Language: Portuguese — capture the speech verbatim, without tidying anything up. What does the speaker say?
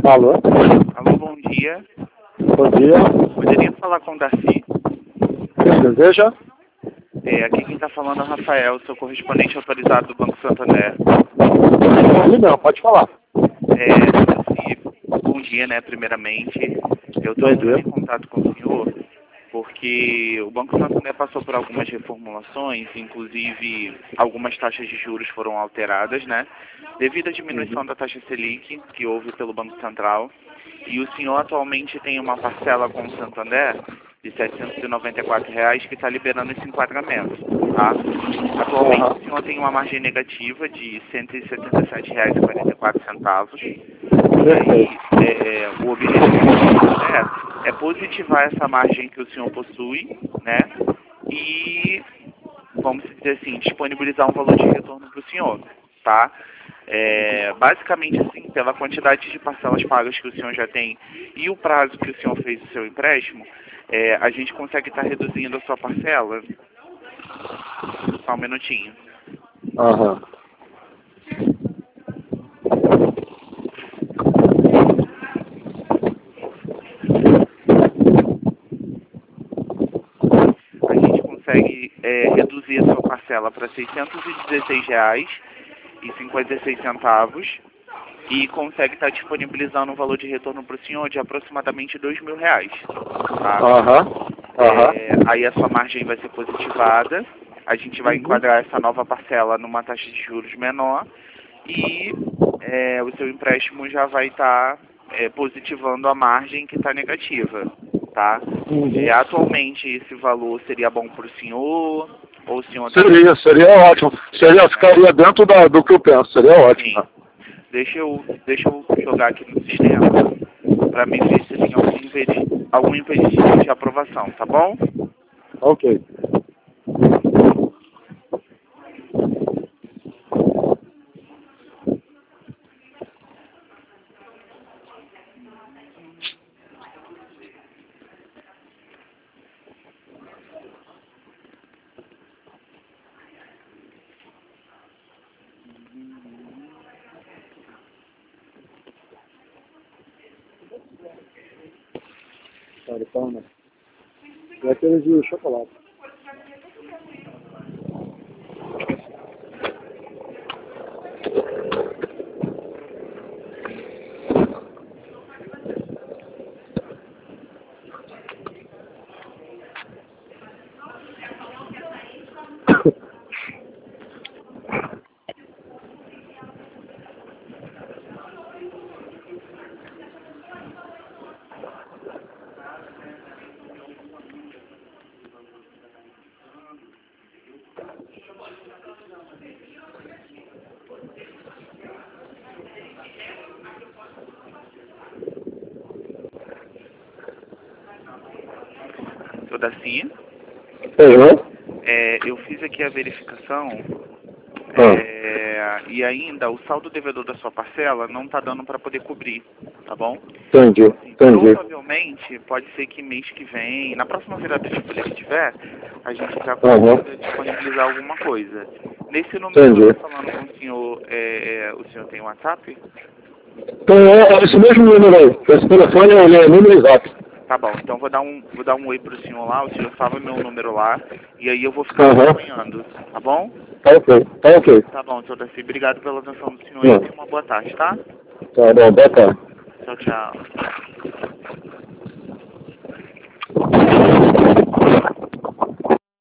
Alô? Alô, bom dia. Bom dia. Poderia falar com o Darcy? Quem deseja? É, aqui quem está falando é o Rafael, sou correspondente autorizado do Banco Santander. Ele não, pode falar. É, Darcy, bom dia, né, primeiramente. Eu estou Bom entrando dia. em contato com o senhor porque o Banco Santander passou por algumas reformulações, inclusive algumas taxas de juros foram alteradas, né, devido à diminuição Uhum. da taxa Selic que houve pelo Banco Central. E o senhor atualmente tem uma parcela com o Santander de setecentos e noventa e quatro reais que está liberando esse enquadramento, tá? Atualmente Aham. o senhor tem uma margem negativa de cento e setenta e sete reais e quarenta e quatro centavos. E Perfeito. aí, é, o objetivo do Santander é positivar essa margem que o senhor possui, né? E, vamos dizer assim, disponibilizar um valor de retorno para o senhor, tá? É, basicamente assim, pela quantidade de parcelas pagas que o senhor já tem e o prazo que o senhor fez o seu empréstimo, é, a gente consegue estar reduzindo a sua parcela. Só um minutinho. Aham. A gente consegue é, reduzir a sua parcela para seiscentos e dezesseis reais e cinquenta e seis centavos e consegue estar disponibilizando um valor de retorno para o senhor de aproximadamente dois mil reais, tá? Aham. Aham. É, aí a sua margem vai ser positivada, a gente vai Uhum. enquadrar essa nova parcela numa taxa de juros menor e é, o seu empréstimo já vai estar é, positivando a margem que está negativa, tá? Uhum. É, atualmente esse valor seria bom para o senhor ou o senhor... Seria, seria ótimo. Seria, ficaria dentro da, do que eu penso, seria ótimo. Sim. Deixa eu, deixa eu jogar aqui no sistema para mim ver se tem algum impedi- algum impeditivo de aprovação, tá bom? Ok. Claro, então, né? E aquele de chocolate. Sou Darcy. Uhum. É, eu fiz aqui a verificação Ah. é, e ainda o saldo devedor da sua parcela não está dando para poder cobrir, tá bom? Entendi, entendi. Provavelmente, pode ser que mês que vem, na próxima virada de folha que tiver, a gente já Uhum. consiga disponibilizar alguma coisa. Nesse número que eu Entendi. estou falando com o senhor, é, o senhor tem WhatsApp? Então, é esse mesmo número aí. Esse telefone é o número exato. Tá bom, então vou dar um, vou dar um oi pro senhor lá, o senhor salva meu número lá, e aí eu vou ficar Aham. acompanhando, tá bom? Tá ok, tá ok. Tá bom, senhor Darcy, obrigado pela atenção do senhor e Não. tenha uma boa tarde, tá? Tá bom, boa tarde. Tchau, tchau.